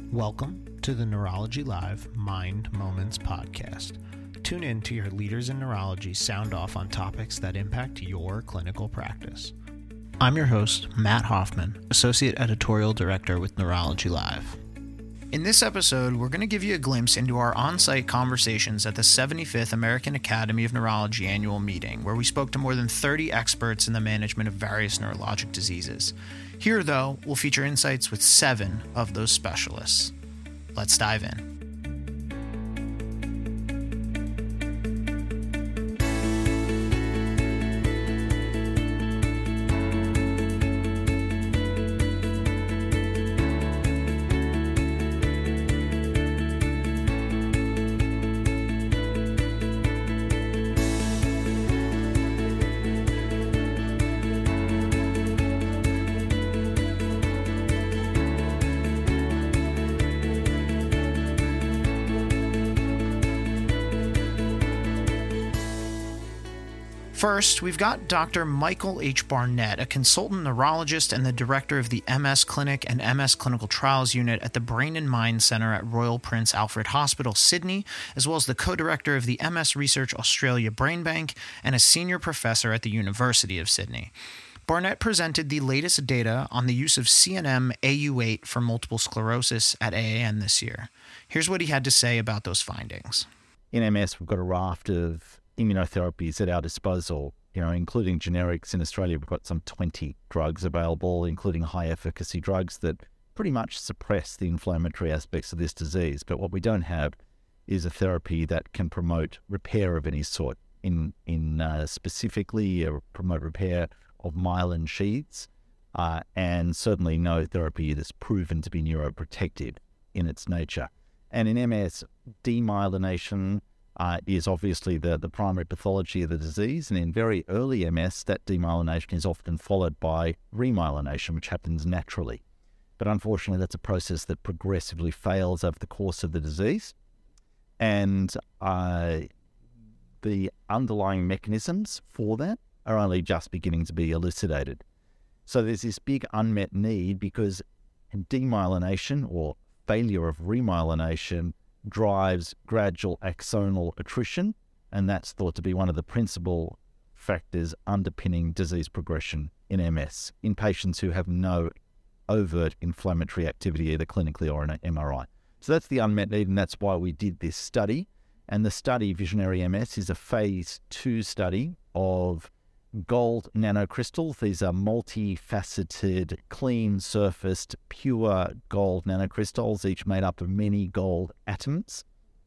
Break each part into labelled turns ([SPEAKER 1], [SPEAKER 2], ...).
[SPEAKER 1] Welcome to the Neurology Live Mind Moments podcast. Tune in to your leaders in neurology sound off on topics that impact your clinical practice. I'm your host, Matt Hoffman, Associate Editorial Director with Neurology Live. In this episode, we're going to give you a glimpse into our on-site conversations at the 75th American Academy of Neurology annual meeting, where we spoke to more than 30 experts in the management of various neurologic diseases. Here, though, we'll feature insights with 7 of those specialists. Let's dive in. First, we've got Dr. Michael H. Barnett, a consultant neurologist and the director of the MS Clinic and MS Clinical Trials Unit at the Brain and Mind Center at Royal Prince Alfred Hospital, Sydney, as well as the co-director of the MS Research Australia Brain Bank and a senior professor at the University of Sydney. Barnett presented the latest data on the use of CNM-Au8 for multiple sclerosis at AAN this year. Here's what he had to say about those findings.
[SPEAKER 2] In MS, we've got a raft of immunotherapies at our disposal, including generics. In Australia, we've got some 20 drugs available, including high-efficacy drugs that pretty much suppress the inflammatory aspects of this disease. But what we don't have is a therapy that can promote repair of any sort, specifically promote repair of myelin sheaths, and certainly no therapy that's proven to be neuroprotective in its nature. And in MS, demyelination is obviously the primary pathology of the disease, and in very early MS, that demyelination is often followed by remyelination, which happens naturally. But unfortunately, that's a process that progressively fails over the course of the disease, and the underlying mechanisms for that are only just beginning to be elucidated. So there's this big unmet need because demyelination or failure of remyelination drives gradual axonal attrition, and that's thought to be one of the principal factors underpinning disease progression in MS in patients who have no overt inflammatory activity, either clinically or in an MRI. So that's the unmet need, and that's why we did this study. And the study, Visionary MS, is a phase 2 study of gold nanocrystals. These are multifaceted, clean-surfaced, pure gold nanocrystals, each made up of many gold atoms.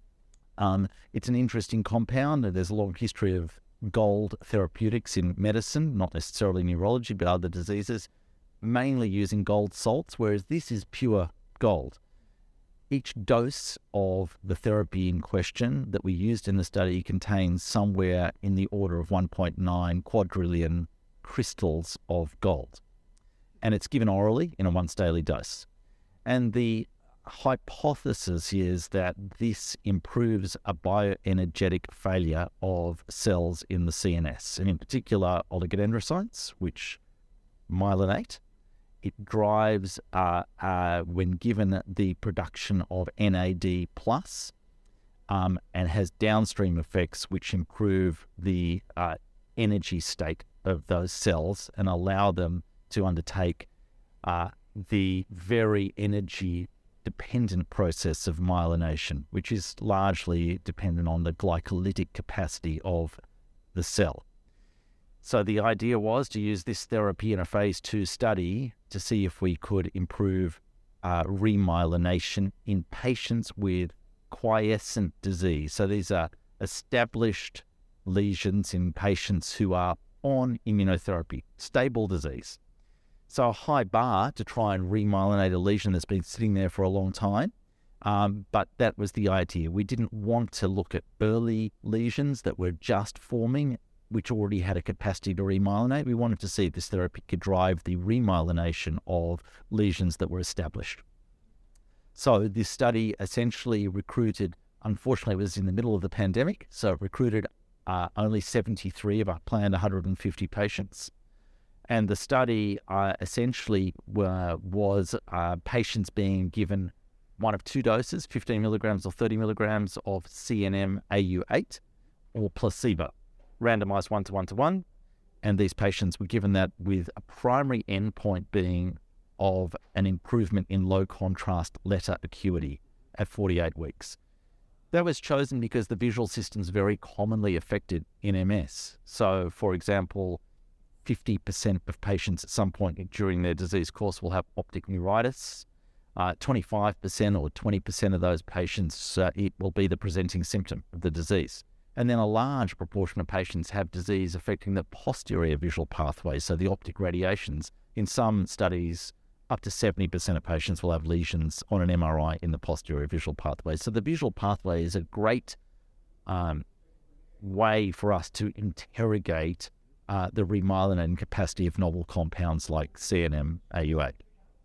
[SPEAKER 2] It's an interesting compound. There's a long history of gold therapeutics in medicine, not necessarily neurology, but other diseases, mainly using gold salts, whereas this is pure gold. Each dose of the therapy in question that we used in the study contains somewhere in the order of 1.9 quadrillion crystals of gold. And it's given orally in a once-daily dose. And the hypothesis is that this improves a bioenergetic failure of cells in the CNS, and in particular oligodendrocytes, which myelinate. It drives, when given, the production of NAD+, and has downstream effects which improve the energy state of those cells and allow them to undertake the very energy-dependent process of myelination, which is largely dependent on the glycolytic capacity of the cell. So the idea was to use this therapy in a phase 2 study to see if we could improve remyelination in patients with quiescent disease. So these are established lesions in patients who are on immunotherapy, stable disease. So a high bar to try and remyelinate a lesion that's been sitting there for a long time. But that was the idea. We didn't want to look at early lesions that were just forming, which already had a capacity to remyelinate. We wanted to see if this therapy could drive the remyelination of lesions that were established. So this study essentially recruited, unfortunately it was in the middle of the pandemic, so it recruited only 73 of our planned 150 patients. And the study essentially was patients being given one of two doses, 15 milligrams or 30 milligrams of CNM AU8 or placebo, randomized 1:1:1. And these patients were given that with a primary endpoint being of an improvement in low contrast letter acuity at 48 weeks. That was chosen because the visual system is very commonly affected in MS. So, for example, 50% of patients at some point during their disease course will have optic neuritis. 25% or 20% of those patients, it will be the presenting symptom of the disease. And then a large proportion of patients have disease affecting the posterior visual pathway, so the optic radiations. In some studies, up to 70% of patients will have lesions on an MRI in the posterior visual pathway. So the visual pathway is a great way for us to interrogate the remyelinating capacity of novel compounds like CNM AU8.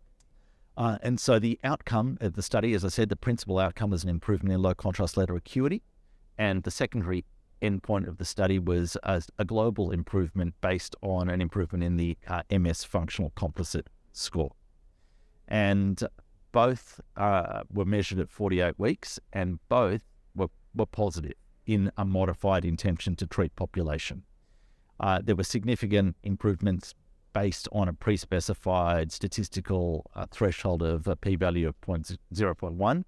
[SPEAKER 2] And so the outcome of the study, as I said, the principal outcome was an improvement in low contrast letter acuity. And the secondary endpoint of the study was a global improvement based on an improvement in the MS functional composite score. And both were measured at 48 weeks, and both were positive in a modified intention to treat population. There were significant improvements based on a pre-specified statistical threshold of a p-value of 0.1,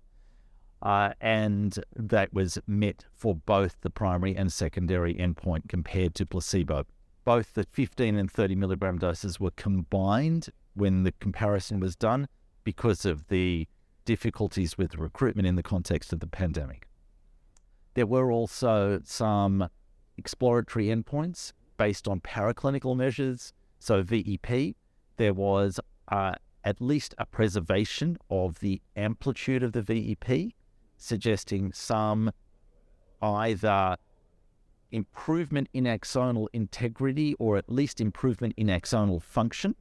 [SPEAKER 2] and that was met for both the primary and secondary endpoint compared to placebo. Both the 15 and 30 milligram doses were combined when the comparison was done because of the difficulties with recruitment in the context of the pandemic. There were also some exploratory endpoints based on paraclinical measures. So VEP, there was at least a preservation of the amplitude of the VEP, suggesting some either improvement in axonal integrity or at least improvement in axonal function.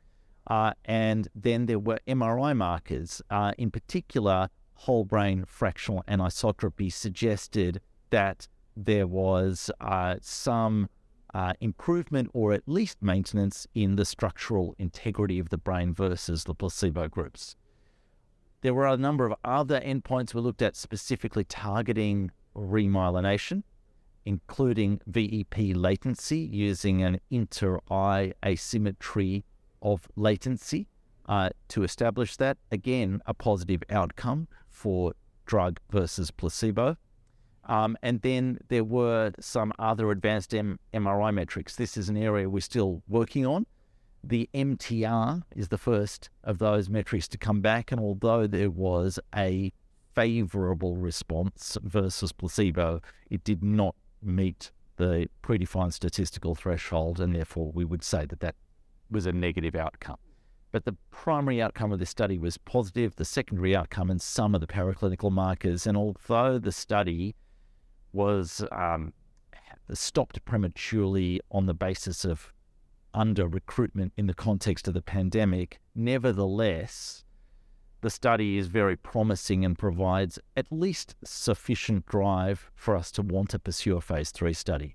[SPEAKER 2] And then there were MRI markers, in particular, whole brain fractional anisotropy suggested that there was some improvement or at least maintenance in the structural integrity of the brain versus the placebo groups. There were a number of other endpoints we looked at specifically targeting remyelination, including VEP latency using an inter-eye asymmetry of latency to establish that. Again, a positive outcome for drug versus placebo. And then there were some other advanced MRI metrics. This is an area we're still working on. The MTR is the first of those metrics to come back, and although there was a favorable response versus placebo, it did not meet the predefined statistical threshold, and therefore we would say that that was a negative outcome. But the primary outcome of this study was positive, the secondary outcome and some of the paraclinical markers, and although the study was stopped prematurely on the basis of under-recruitment in the context of the pandemic, nevertheless, the study is very promising and provides at least sufficient drive for us to want to pursue a phase 3 study.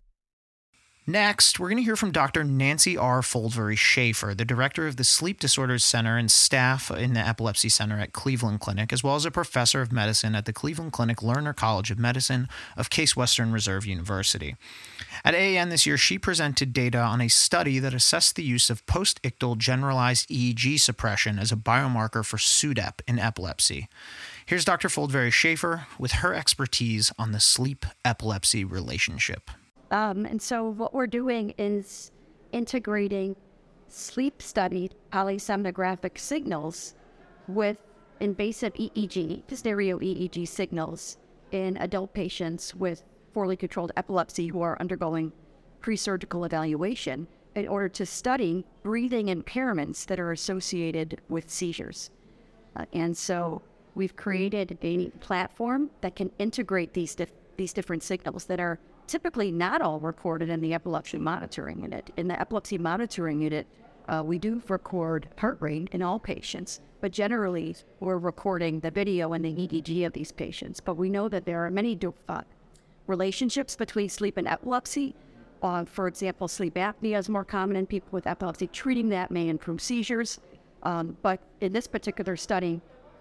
[SPEAKER 1] Next, we're going to hear from Dr. Nancy R. Foldvary-Schafer, the director of the Sleep Disorders Center and staff in the Epilepsy Center at Cleveland Clinic, as well as a professor of medicine at the Cleveland Clinic Lerner College of Medicine of Case Western Reserve University. At AAN this year, she presented data on a study that assessed the use of post-ictal generalized EEG suppression as a biomarker for SUDEP in epilepsy. Here's Dr. Foldvary-Schafer with her expertise on the sleep-epilepsy relationship.
[SPEAKER 3] And so what we're doing is integrating sleep-studied polysomnographic signals with invasive EEG, stereo EEG signals in adult patients with poorly controlled epilepsy who are undergoing pre-surgical evaluation in order to study breathing impairments that are associated with seizures. And so we've created a platform that can integrate these different signals that are typically not all recorded in the epilepsy monitoring unit. In the epilepsy monitoring unit, we do record heart rate in all patients, but generally we're recording the video and the EEG of these patients. But we know that there are many relationships between sleep and epilepsy. For example, sleep apnea is more common in people with epilepsy. Treating that may improve seizures. But in this particular study,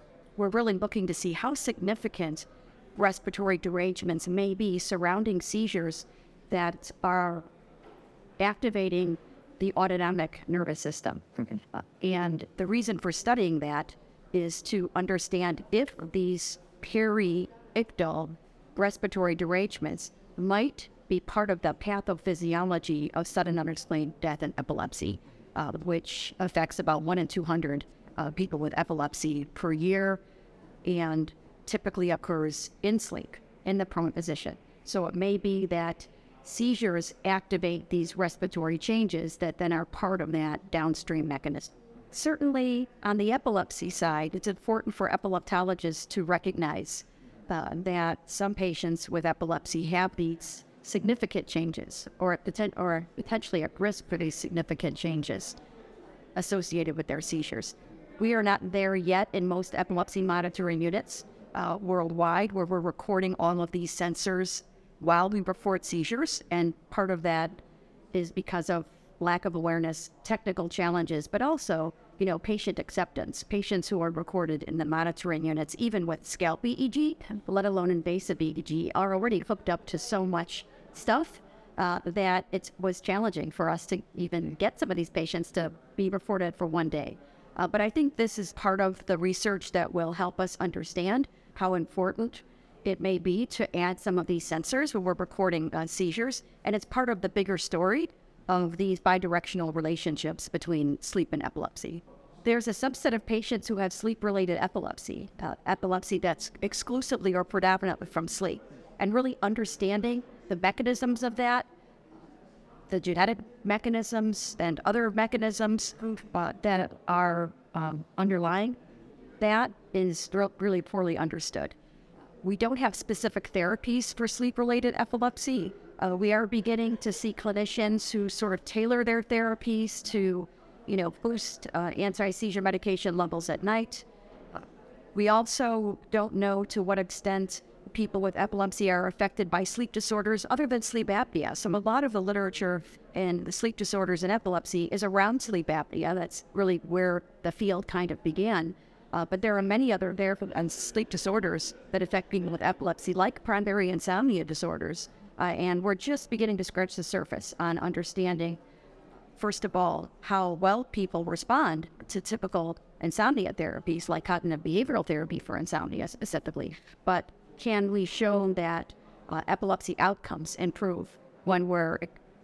[SPEAKER 3] we're really looking to see how significant respiratory derangements may be surrounding seizures that are activating the autonomic nervous system. And the reason for studying that is to understand if these periictal respiratory derangements might be part of the pathophysiology of sudden unexplained death in epilepsy, which affects about 1 in 200 people with epilepsy per year and typically occurs in sleep, in the prone position. So it may be that seizures activate these respiratory changes that then are part of that downstream mechanism. Certainly, on the epilepsy side, it's important for epileptologists to recognize that some patients with epilepsy have these significant changes or potentially at risk for these significant changes associated with their seizures. We are not there yet in most epilepsy monitoring units worldwide, where we're recording all of these sensors while we report seizures, and part of that is because of lack of awareness, technical challenges, but also, patient acceptance. Patients who are recorded in the monitoring units, even with scalp EEG, let alone invasive EEG, are already hooked up to so much stuff that it was challenging for us to even get some of these patients to be reported for one day. But I think this is part of the research that will help us understand how important it may be to add some of these sensors when we're recording seizures. And it's part of the bigger story of these bidirectional relationships between sleep and epilepsy. There's a subset of patients who have sleep-related epilepsy, epilepsy that's exclusively or predominantly from sleep. And really understanding the mechanisms of that, the genetic mechanisms and other mechanisms that are underlying that is really poorly understood. We don't have specific therapies for sleep-related epilepsy. We are beginning to see clinicians who sort of tailor their therapies to, boost anti-seizure medication levels at night. We also don't know to what extent people with epilepsy are affected by sleep disorders other than sleep apnea. So a lot of the literature in the sleep disorders and epilepsy is around sleep apnea. That's really where the field kind of began. But there are many other sleep disorders that affect people with epilepsy, like primary insomnia disorders. And we're just beginning to scratch the surface on understanding, first of all, how well people respond to typical insomnia therapies, like cognitive behavioral therapy for insomnia specifically. But can we show that epilepsy outcomes improve when we're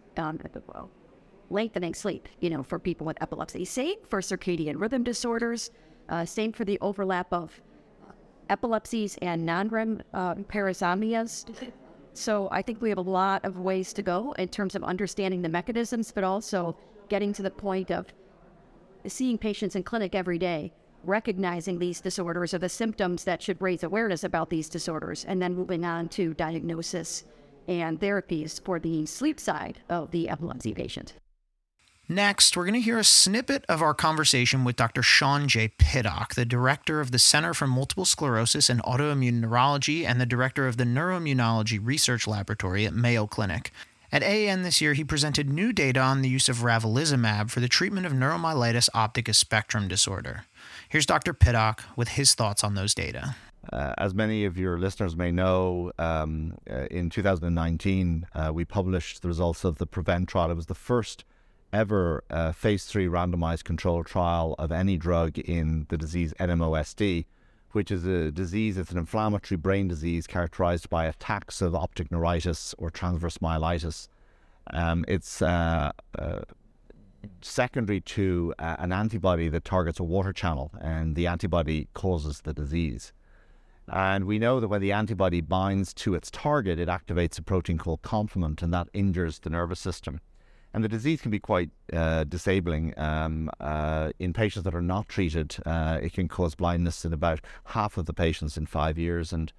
[SPEAKER 3] lengthening sleep, for people with epilepsy? Same for circadian rhythm disorders. Same for the overlap of epilepsies and non-REM parasomnias. So I think we have a lot of ways to go in terms of understanding the mechanisms, but also getting to the point of seeing patients in clinic every day, recognizing these disorders or the symptoms that should raise awareness about these disorders, and then moving on to diagnosis and therapies for the sleep side of the epilepsy patient.
[SPEAKER 1] Next, we're going to hear a snippet of our conversation with Dr. Sean J. Pittock, the director of the Center for Multiple Sclerosis and Autoimmune Neurology and the director of the Neuroimmunology Research Laboratory at Mayo Clinic. At AAN this year, he presented new data on the use of ravulizumab for the treatment of neuromyelitis optica spectrum disorder. Here's Dr. Pittock with his thoughts on those data.
[SPEAKER 2] As many of your listeners may know, in 2019, we published the results of the PREVENT trial. It was the first ever phase 3 randomized controlled trial of any drug in the disease NMOSD, which is a disease, it's an inflammatory brain disease characterized by attacks of optic neuritis or transverse myelitis. It's secondary to an antibody that targets a water channel, and the antibody causes the disease. And we know that when the antibody binds to its target, it activates a protein called complement, and that injures the nervous system. And the disease can be quite disabling. In patients that are not treated, it can cause blindness in about half of the patients in 5 years, and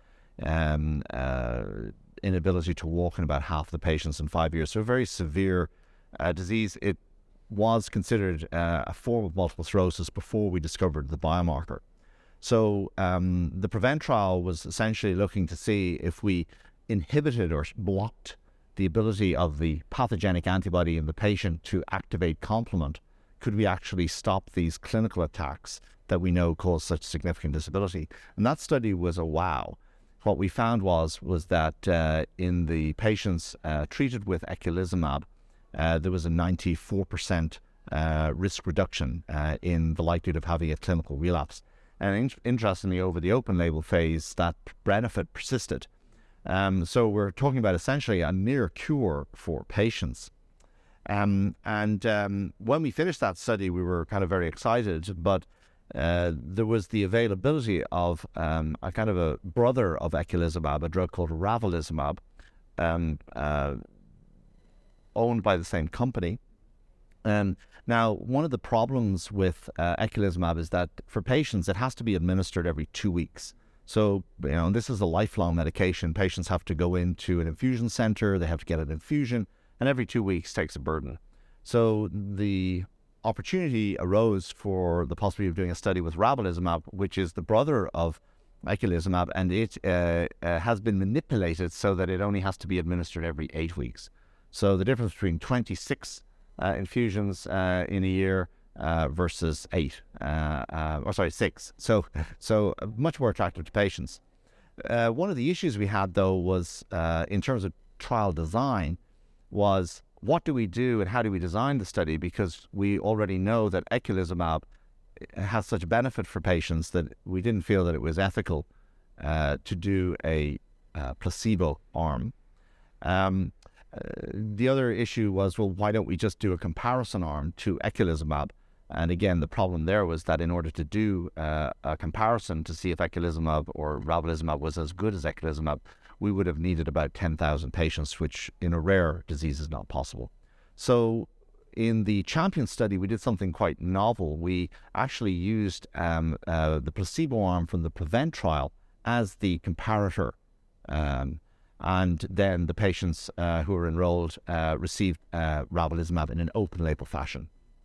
[SPEAKER 2] inability to walk in about half the patients in 5 years. So a very severe disease. It was considered a form of multiple sclerosis before we discovered the biomarker. So the PREVENT trial was essentially looking to see if we inhibited or blocked the ability of the pathogenic antibody in the patient to activate complement, could we actually stop these clinical attacks that we know cause such significant disability. And that study was a wow. What we found was that in the patients treated with eculizumab, there was a 94% risk reduction in the likelihood of having a clinical relapse. And interestingly, over the open label phase, that benefit persisted. So we're talking about essentially a near cure for patients. And when we finished that study, we were kind of very excited, but there was the availability of a kind of a brother of eculizumab, a drug called ravulizumab, owned by the same company. Now, one of the problems with eculizumab is that for patients, it has to be administered every 2 weeks. So, this is a lifelong medication. Patients have to go into an infusion center, they have to get an infusion, and every 2 weeks takes a burden. So the opportunity arose for the possibility of doing a study with ravulizumab, which is the brother of eculizumab, and it has been manipulated so that it only has to be administered every 8 weeks. So the difference between 26 infusions in a year versus 6. So much more attractive to patients. One of the issues we had, though, was in terms of trial design, was what do we do and how do we design the study? Because we already know that eculizumab has such benefit for patients that we didn't feel that it was ethical to do a placebo arm. The other issue was, well, why don't we just do a comparison arm to eculizumab? And again, the problem there was that in order to do a comparison to see if eculizumab or ravulizumab was as good as eculizumab, we would have needed about 10,000 patients, which in a rare disease is not possible. So in the CHAMPION study, we did something quite novel. We actually used the placebo arm from the PREVENT trial as the comparator. And then the patients who were enrolled received ravulizumab in an open label fashion.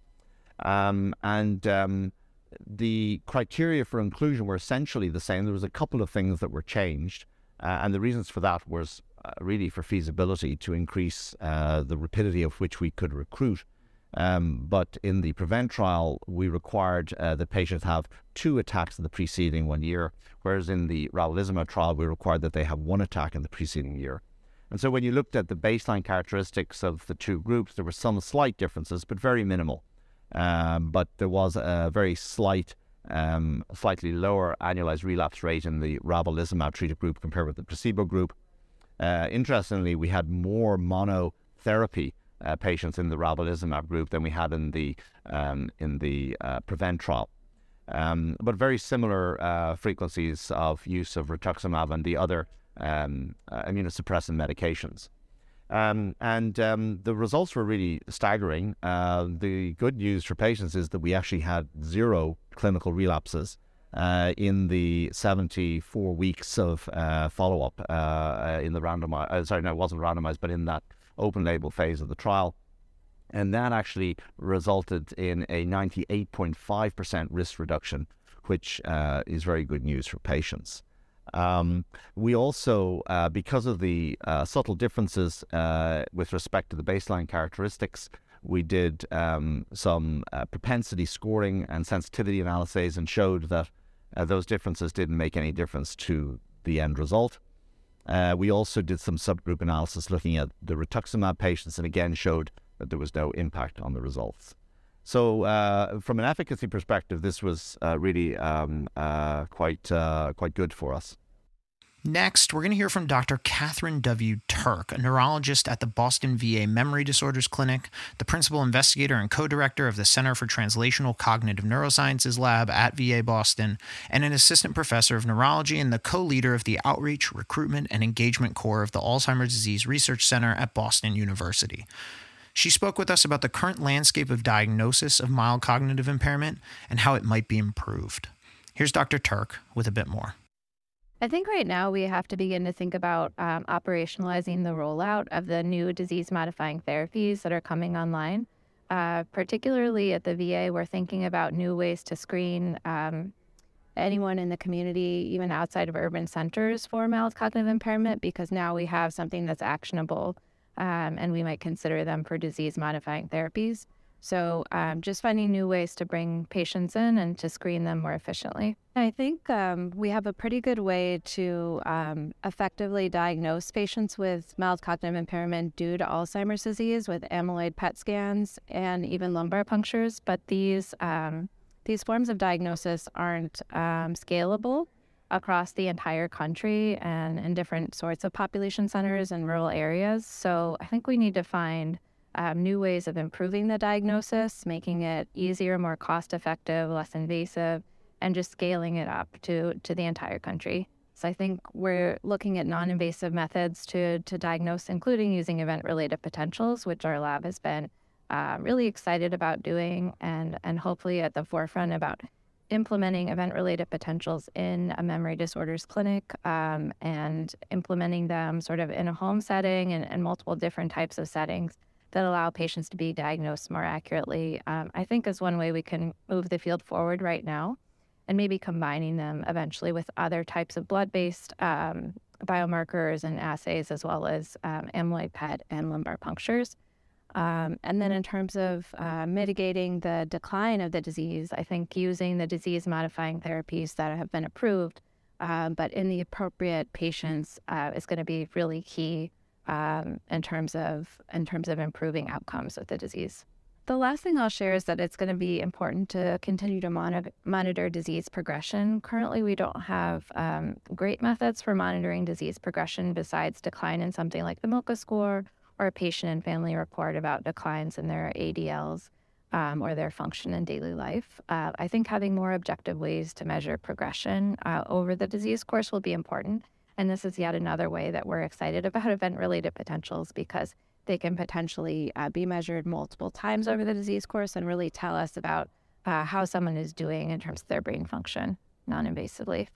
[SPEAKER 2] The criteria for inclusion were essentially the same. There was a couple of things that were changed, and the reasons for that was really for feasibility, to increase the rapidity of which we could recruit. But in the PREVENT trial, we required the patients have 2 attacks in the preceding 1 year, whereas in the ravulizumab trial, we required that they have 1 attack in the preceding year. And so when you looked at the baseline characteristics of the 2 groups, there were some slight differences, but very minimal. But there was a very slight, slightly lower annualized relapse rate in the ravulizumab treated group compared with the placebo group. Interestingly, we had more monotherapy patients in the ravulizumab group than we had in the PREVENT trial. But very similar frequencies of use of rituximab and the other immunosuppressant medications. The results were really staggering. The good news for patients is that we actually had 0 clinical relapses in the 74 weeks of follow-up in the randomized, it wasn't randomized, but in that open label phase of the trial. And that actually resulted in a 98.5% risk reduction, which is very good news for patients. We also, because of the subtle differences with respect to the baseline characteristics, we did some propensity scoring and sensitivity analyses and showed that those differences didn't make any difference to the end result. We also did some subgroup analysis looking at the rituximab patients and again showed that there was no impact on the results. So from an efficacy perspective, this was really quite good for us.
[SPEAKER 1] Next, we're going to hear from Dr. Catherine W. Turk, a neurologist at the Boston VA Memory Disorders Clinic, the principal investigator and co-director of the Center for Translational Cognitive Neurosciences Lab at VA Boston, and an assistant professor of neurology and the co-leader of the Outreach, Recruitment, and Engagement Core of the Alzheimer's Disease Research Center at Boston University. She spoke with us about the current landscape of diagnosis of mild cognitive impairment and how it might be improved. Here's Dr. Turk with a bit more.
[SPEAKER 4] I think right now we have to begin to think about operationalizing the rollout of the new disease-modifying therapies that are coming online. Particularly at the VA, we're thinking about new ways to screen anyone in the community, even outside of urban centers, for mild cognitive impairment, because now we have something that's actionable and we might consider them for disease-modifying therapies. So just finding new ways to bring patients in and to screen them more efficiently. I think we have a pretty good way to effectively diagnose patients with mild cognitive impairment due to Alzheimer's disease with amyloid PET scans and even lumbar punctures. But these forms of diagnosis aren't scalable across the entire country and in different sorts of population centers and rural areas. So I think we need to find new ways of improving the diagnosis, making it easier, more cost-effective, less invasive, and just scaling it up to the entire country. So I think we're looking at non-invasive methods to diagnose, including using event-related potentials, which our lab has been really excited about doing and hopefully at the forefront about implementing event-related potentials in a memory disorders clinic and implementing them sort of in a home setting and multiple different types of settings that allow patients to be diagnosed more accurately, I think is one way we can move the field forward right now, and maybe combining them eventually with other types of blood-based biomarkers and assays, as well as amyloid PET and lumbar punctures. And then in terms of mitigating the decline of the disease, I think using the disease-modifying therapies that have been approved, but in the appropriate patients is going to be really key in terms of improving outcomes with the disease. The last thing I'll share is that it's going to be important to continue to monitor disease progression. Currently, we don't have great methods for monitoring disease progression besides decline in something like the MoCA score or a patient and family report about declines in their ADLs or their function in daily life. I think having more objective ways to measure progression over the disease course will be important. And this is yet another way that we're excited about event-related potentials because they can potentially be measured multiple times over the disease course and really tell us about how someone is doing in terms of their brain function non-invasively.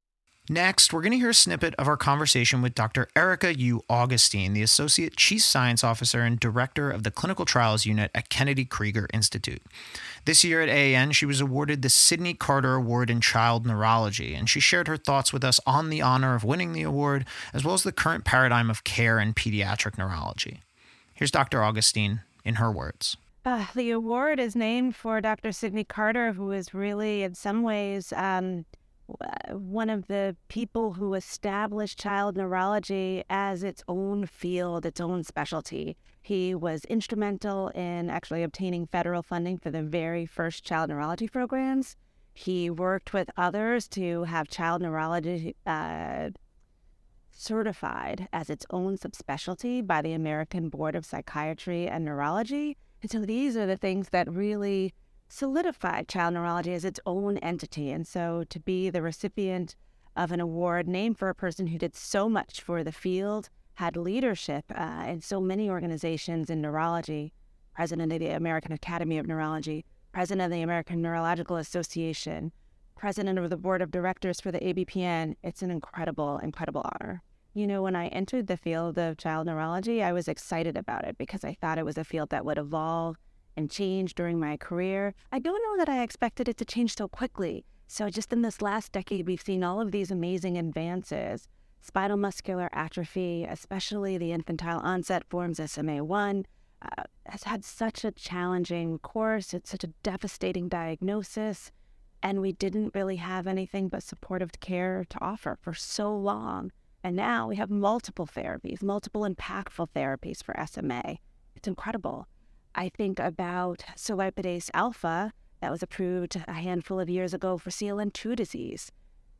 [SPEAKER 1] Next, we're going to hear a snippet of our conversation with Dr. Erica Yu Augustine, the Associate Chief Science Officer and Director of the Clinical Trials Unit at Kennedy Krieger Institute. This year at AAN, she was awarded the Sidney Carter Award in Child Neurology, and she shared her thoughts with us on the honor of winning the award, as well as the current paradigm of care in pediatric neurology. Here's Dr. Augustine in her words.
[SPEAKER 5] The award is named for Dr. Sidney Carter, who is really, in some ways, one of the people who established child neurology as its own field, its own specialty. He was instrumental in actually obtaining federal funding for the very first child neurology programs. He worked with others to have child neurology certified as its own subspecialty by the American Board of Psychiatry and Neurology. And so these are the things that really solidified child neurology as its own entity. And so to be the recipient of an award named for a person who did so much for the field, had leadership in so many organizations in neurology, president of the American Academy of Neurology, president of the American Neurological Association, president of the board of directors for the ABPN, it's an incredible, incredible honor. You know, when I entered the field of child neurology, I was excited about it because I thought it was a field that would evolve and change during my career. I don't know that I expected it to change so quickly. So just in this last decade, we've seen all of these amazing advances. Spinal muscular atrophy, especially the infantile onset forms SMA1, has had such a challenging course. It's such a devastating diagnosis. And we didn't really have anything but supportive care to offer for so long. And now we have multiple therapies, multiple impactful therapies for SMA. It's incredible. I think about solipidase alpha that was approved a handful of years ago for CLN2 disease.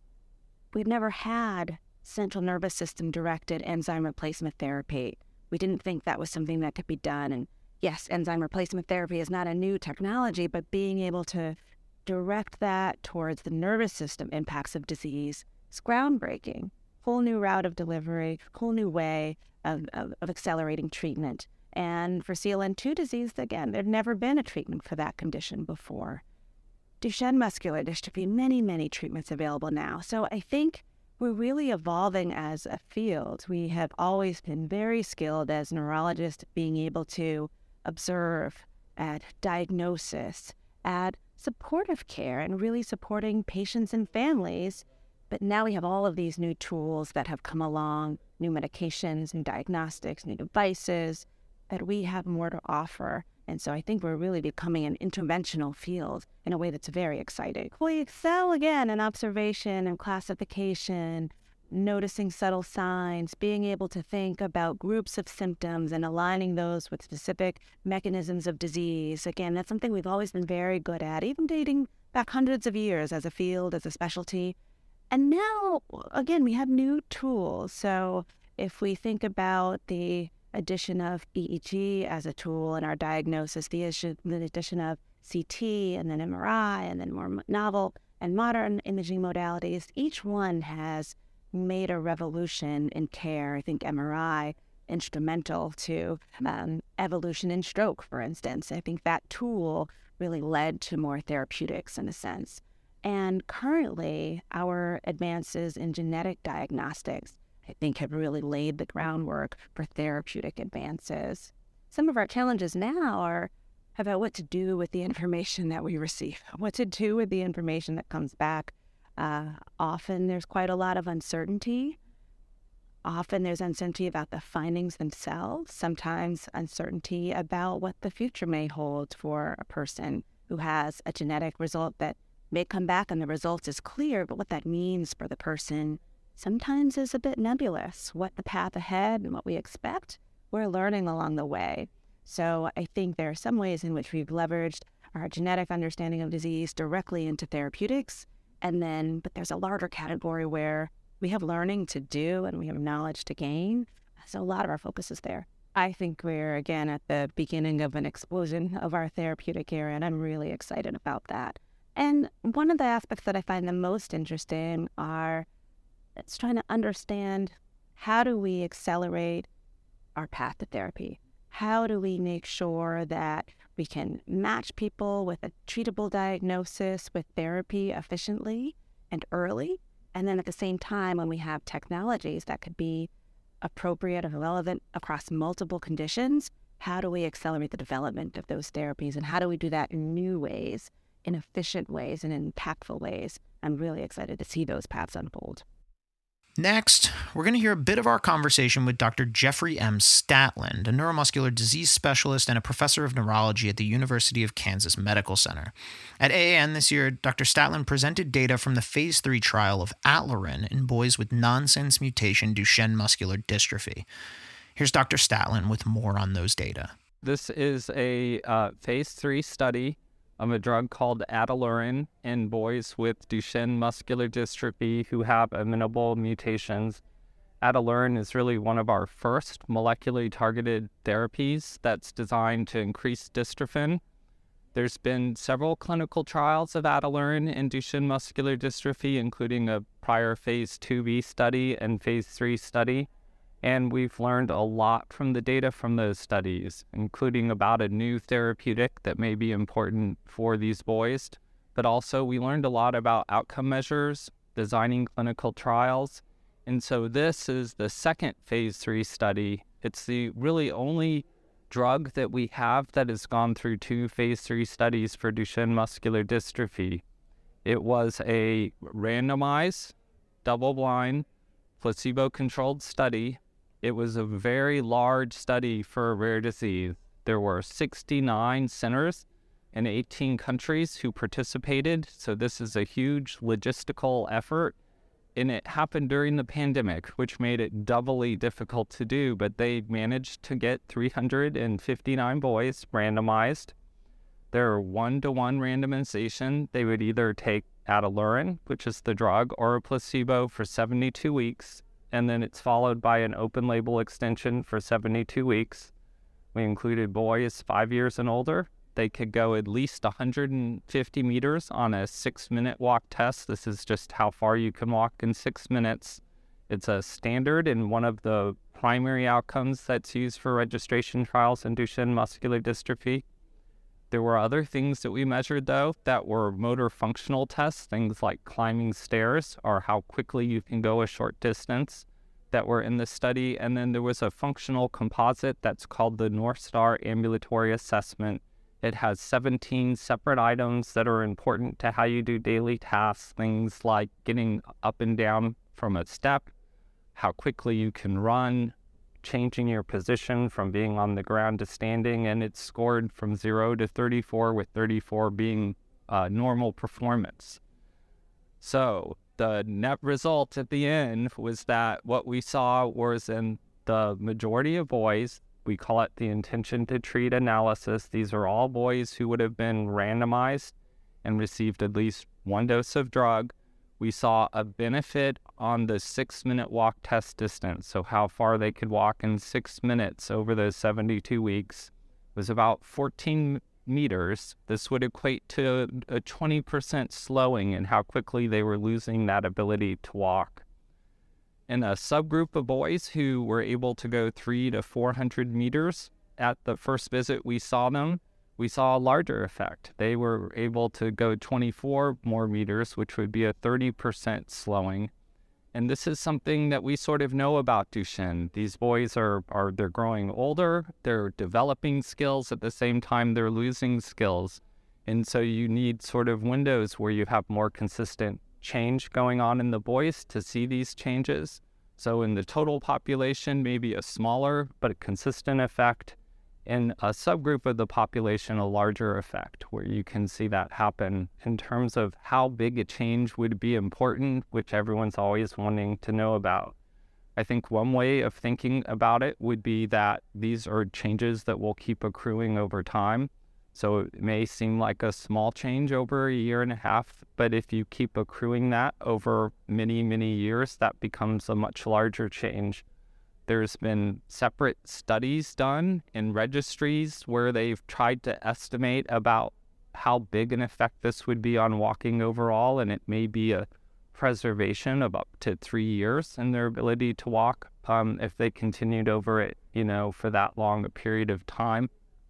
[SPEAKER 5] We've never had central nervous system directed enzyme replacement therapy. We didn't think that was something that could be done. And yes, enzyme replacement therapy is not a new technology, but being able to direct that towards the nervous system impacts of disease is groundbreaking. Whole new route of delivery, whole new way of accelerating treatment. And for CLN2 disease, again, there'd never been a treatment for that condition before. Duchenne muscular dystrophy, many, many treatments available now. So I think we're really evolving as a field. We have always been very skilled as neurologists being able to observe, at diagnosis, at supportive care, and really supporting patients and families. But now we have all of these new tools that have come along, new medications, new diagnostics, new devices, that we have more to offer And so I think we're really becoming an interventional field in a way that's very exciting. We excel again in observation and classification, noticing subtle signs, being able to think about groups of symptoms and aligning those with specific mechanisms of disease. Again, that's something we've always been very good at, even dating back hundreds of years as a field, as a specialty. And now, again, we have new tools. So if we think about the addition of EEG as a tool in our diagnosis, the addition of CT and then MRI and then more novel and modern imaging modalities, each one has made a revolution in care. I think MRI instrumental to evolution in stroke, for instance. I think that tool really led to more therapeutics in a sense. And currently, our advances in genetic diagnostics, I think, have really laid the groundwork for therapeutic advances. Some of our challenges now are about what to do with the information that we receive, what to do with the information that comes back. Often there's quite a lot of uncertainty. Often there's uncertainty about the findings themselves, sometimes uncertainty about what the future may hold for a person who has a genetic result that may come back and the result is clear, but what that means for the person sometimes is a bit nebulous. What the path ahead and what we expect, we're learning along the way. So I think there are some ways in which we've leveraged our genetic understanding of disease directly into therapeutics. But there's a larger category where we have learning to do and we have knowledge to gain. So a lot of our focus is there. I think we're, again, at the beginning of an explosion of our therapeutic era, and I'm really excited about that. And one of the aspects that I find the most interesting it's trying to understand, how do we accelerate our path to therapy? How do we make sure that we can match people with a treatable diagnosis with therapy efficiently and early? And then at the same time, when we have technologies that could be appropriate and relevant across multiple conditions, how do we accelerate the development of those therapies? And how do we do that in new ways, in efficient ways, and in impactful ways? I'm really excited to see those paths unfold.
[SPEAKER 1] Next, we're going to hear a bit of our conversation with Dr. Jeffrey M. Statland, a neuromuscular disease specialist and a professor of neurology at the University of Kansas Medical Center. At AAN this year, Dr. Statland presented data from the Phase 3 trial of Atlerin in boys with nonsense mutation Duchenne muscular dystrophy. Here's Dr. Statland with more on those data.
[SPEAKER 6] This is a Phase 3 study of a drug called Atlerin in boys with Duchenne muscular dystrophy who have amenable mutations. Atlerin is really one of our first molecularly targeted therapies that's designed to increase dystrophin. There's been several clinical trials of Atlerin in Duchenne muscular dystrophy, including a prior Phase 2b study and Phase 3 study. And we've learned a lot from the data from those studies, including about a new therapeutic that may be important for these boys. But also we learned a lot about outcome measures, designing clinical trials. And so this is the second Phase 3 study. It's the really only drug that we have that has gone through 2 Phase 3 studies for Duchenne muscular dystrophy. It was a randomized, double-blind, placebo-controlled study. It was a very large study for a rare disease. There were 69 centers in 18 countries who participated, so this is a huge logistical effort. And it happened during the pandemic, which made it doubly difficult to do, but they managed to get 359 boys randomized. There are 1-to-1 randomization. They would either take Atlerin, which is the drug, or a placebo for 72 weeks. And then it's followed by an open label extension for 72 weeks. We included boys 5 years and older. They could go at least 150 meters on a 6-minute walk test. This is just how far you can walk in 6 minutes. It's a standard and one of the primary outcomes that's used for registration trials in Duchenne muscular dystrophy. There were other things that we measured, though, that were motor functional tests, things like climbing stairs or how quickly you can go a short distance, that were in the study. And then there was a functional composite that's called the North Star Ambulatory Assessment. It has 17 separate items that are important to how you do daily tasks, things like getting up and down from a step, how quickly you can run, changing your position from being on the ground to standing, and it's scored from 0 to 34, with 34 being normal performance. So the net result at the end was that what we saw was in the majority of boys, we call it the intention to treat analysis. These are all boys who would have been randomized and received at least one dose of drug. We saw a benefit on the 6-minute walk test distance. So how far they could walk in 6 minutes over those 72 weeks was about 14 meters. This would equate to a 20% slowing in how quickly they were losing that ability to walk. In a subgroup of boys who were able to go 300 to 400 meters at the first visit we saw a larger effect. They were able to go 24 more meters, which would be a 30% slowing. And this is something that we sort of know about Duchenne. These boys they're growing older, they're developing skills, at the same time they're losing skills. And so you need sort of windows where you have more consistent change going on in the boys to see these changes. So in the total population, maybe a smaller but a consistent effect. In a subgroup of the population, a larger effect, where you can see that happen. In terms of how big a change would be important, which everyone's always wanting to know about, I think one way of thinking about it would be that these are changes that will keep accruing over time. So it may seem like a small change over a year and a half, but if you keep accruing that over many, many years, that becomes a much larger change. There's been separate studies done in registries where they've tried to estimate about how big an effect this would be on walking overall, and it may be a preservation of up to 3 years in their ability to walk if they continued over it, for that long a period of time.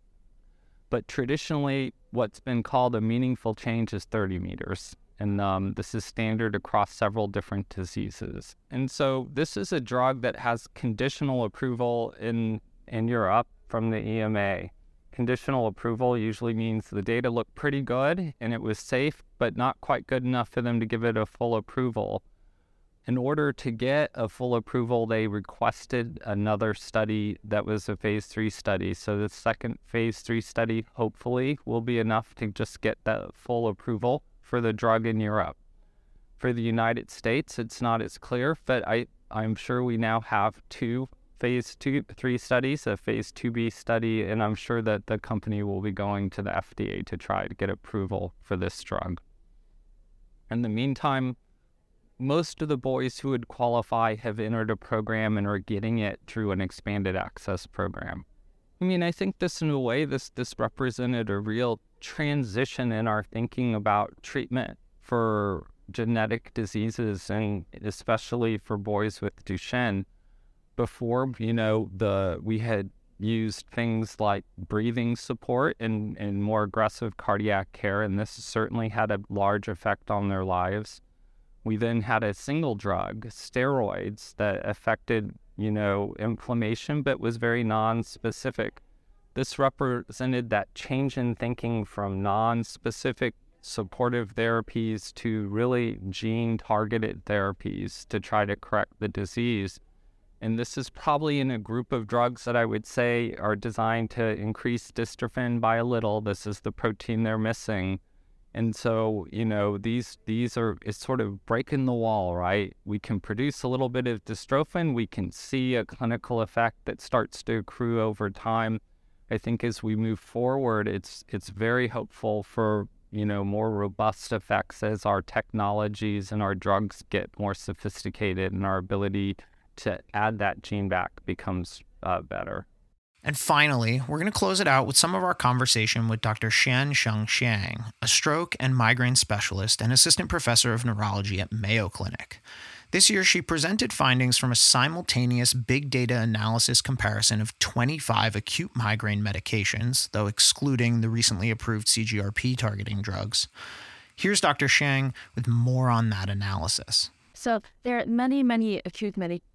[SPEAKER 6] But traditionally, what's been called a meaningful change is 30 meters. And this is standard across several different diseases. And so this is a drug that has conditional approval in Europe from the EMA. Conditional approval usually means the data looked pretty good and it was safe, but not quite good enough for them to give it a full approval. In order to get a full approval, they requested another study that was a phase 3 study. So the second phase 3 study hopefully will be enough to just get that full approval for the drug in Europe. For the United States, it's not as clear, but I'm sure we now have 2 phase 2-3 studies, a phase 2B study, and I'm sure that the company will be going to the FDA to try to get approval for this drug. In the meantime, most of the boys who would qualify have entered a program and are getting it through an expanded access program. I think this, in a way, this represented a real transition in our thinking about treatment for genetic diseases, and especially for boys with Duchenne. Before, we had used things like breathing support and more aggressive cardiac care, and this certainly had a large effect on their lives. We then had a single drug, steroids, that affected, inflammation, but was very non-specific. This represented that change in thinking from non-specific supportive therapies to really gene-targeted therapies to try to correct the disease. And this is probably in a group of drugs that I would say are designed to increase dystrophin by a little. This is the protein they're missing. And so, it's sort of breaking the wall, right? We can produce a little bit of dystrophin. We can see a clinical effect that starts to accrue over time. I think as we move forward, it's very hopeful for, more robust effects as our technologies and our drugs get more sophisticated and our ability to add that gene back becomes better.
[SPEAKER 1] And finally, we're going to close it out with some of our conversation with Dr. Xiansheng Xiang, a stroke and migraine specialist and assistant professor of neurology at Mayo Clinic. This year, she presented findings from a simultaneous big data analysis comparison of 25 acute migraine medications, though excluding the recently approved CGRP targeting drugs. Here's Dr. Xiang with more on that analysis.
[SPEAKER 7] So there are many acute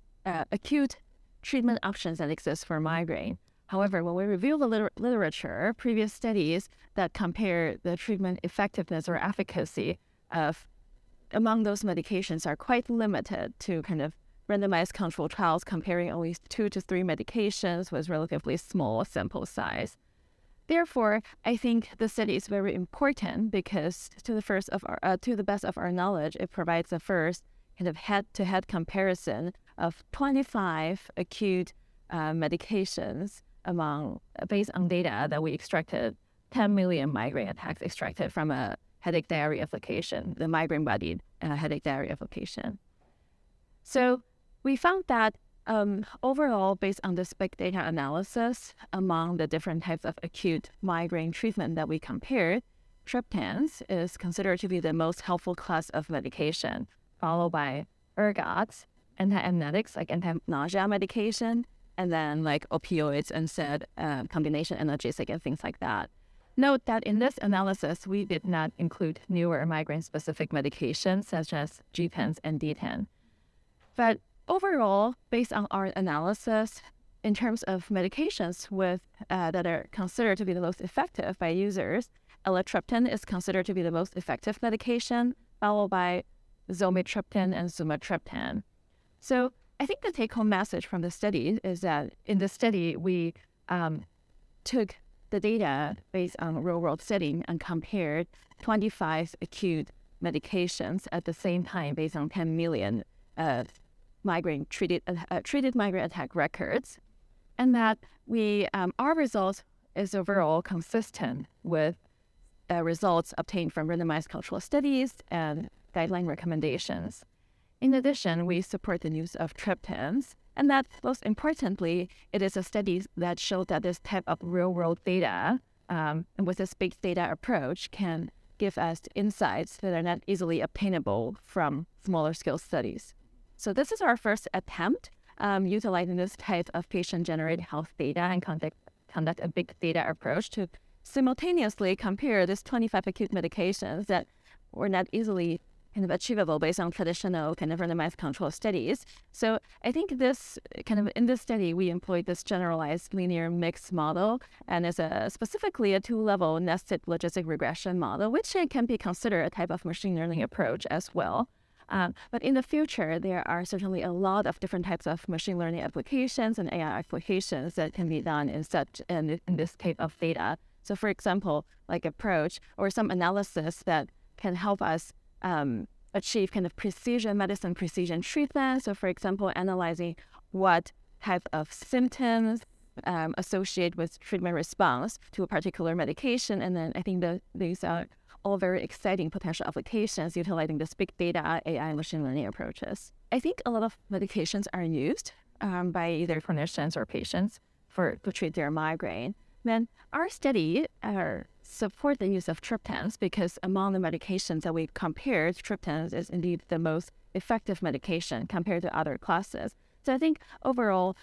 [SPEAKER 7] treatment options that exist for migraine. However, when we review the literature, previous studies that compare the treatment effectiveness or efficacy of among those medications are quite limited to kind of randomized control trials comparing only 2 to 3 medications with relatively small sample size. Therefore, I think the study is very important because to the best of our knowledge, it provides the first kind of head-to-head comparison of 25 acute medications based on data that we extracted 10 million migraine attacks extracted from a headache diary application, the migraine-bodied headache diary application. So we found that overall, based on this big data analysis, among the different types of acute migraine treatment that we compared, triptans is considered to be the most helpful class of medication, followed by ergots, antiemetics like anti-nausea medication, and then like opioids and combination analgesic and things like that. Note that in this analysis, we did not include newer migraine-specific medications such as G-PANs and D-10. But overall, based on our analysis, in terms of medications that are considered to be the most effective by users, elatriptan is considered to be the most effective medication, followed by zolmitriptan and sumatriptan. So I think the take-home message from the study is that in the study, we took the data based on real-world setting and compared 25 acute medications at the same time based on 10 million treated migraine attack records, and that our results is overall consistent with results obtained from randomized control studies and guideline recommendations. In addition, we support the use of triptans, and that most importantly, it is a study that showed that this type of real-world data, and with this big data approach, can give us insights that are not easily obtainable from smaller scale studies. So this is our first attempt utilizing this type of patient-generated health data and conduct a big data approach to simultaneously compare these 25 acute medications that were not easily kind of achievable based on traditional kind of randomized control studies. So I think in this study, we employed this generalized linear mix model, and it's specifically a 2-level nested logistic regression model, which can be considered a type of machine learning approach as well. But in the future, there are certainly a lot of different types of machine learning applications and AI applications that can be done in this type of data. So for example, like approach or some analysis that can help us achieve kind of precision medicine, precision treatment. So for example, analyzing what type of symptoms associate with treatment response to a particular medication. And then I think that these are all very exciting potential applications utilizing this big data, AI, machine learning approaches. I think a lot of medications are used by either clinicians or patients to treat their migraine. Then our study support the use of triptans because among the medications that we compared, triptans is indeed the most effective medication compared to other classes. So I think overall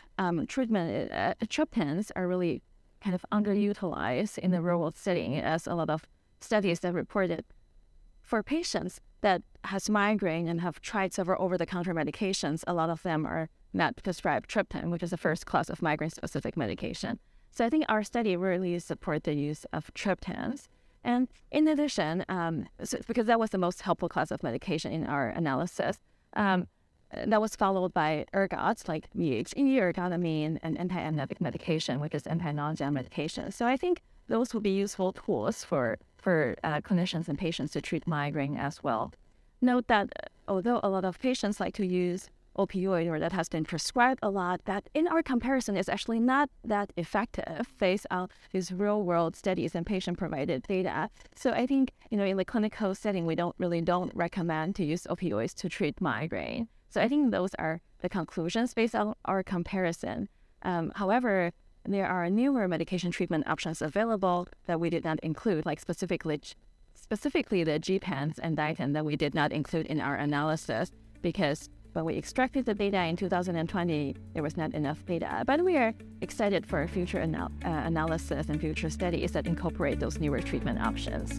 [SPEAKER 7] triptans are really kind of underutilized in the real-world setting, as a lot of studies that reported for patients that has migraine and have tried several over-the-counter medications, a lot of them are not prescribed triptan, which is the first class of migraine-specific medication. So I think our study really support the use of triptans. And in addition, because that was the most helpful class of medication in our analysis, that was followed by ergots like VHE, ergotamine, and antiemetic medication, which is anti-nausea medication. So I think those will be useful tools for clinicians and patients to treat migraine as well. Note that although a lot of patients like to use opioid or that has been prescribed a lot, that in our comparison is actually not that effective based on these real-world studies and patient-provided data. So I think, in the clinical setting, we don't recommend to use opioids to treat migraine. So I think those are the conclusions based on our comparison. However, there are newer medication treatment options available that we did not include, like specifically the G-PANs and D-10 that we did not include in our analysis because when we extracted the data in 2020, there was not enough data. But we are excited for future analysis and future studies that incorporate those newer treatment options.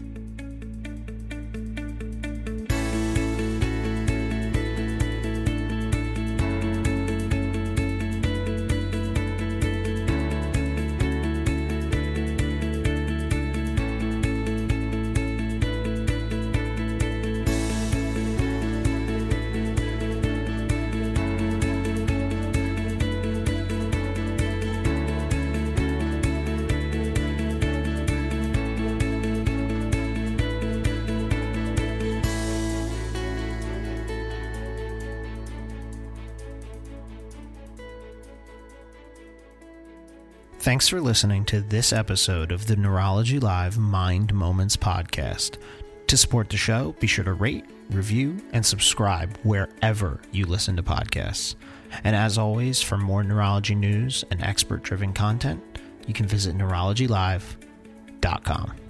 [SPEAKER 1] Thanks for listening to this episode of the Neurology Live Mind Moments podcast. To support the show, be sure to rate, review, and subscribe wherever you listen to podcasts. And as always, for more neurology news and expert-driven content, you can visit neurologylive.com.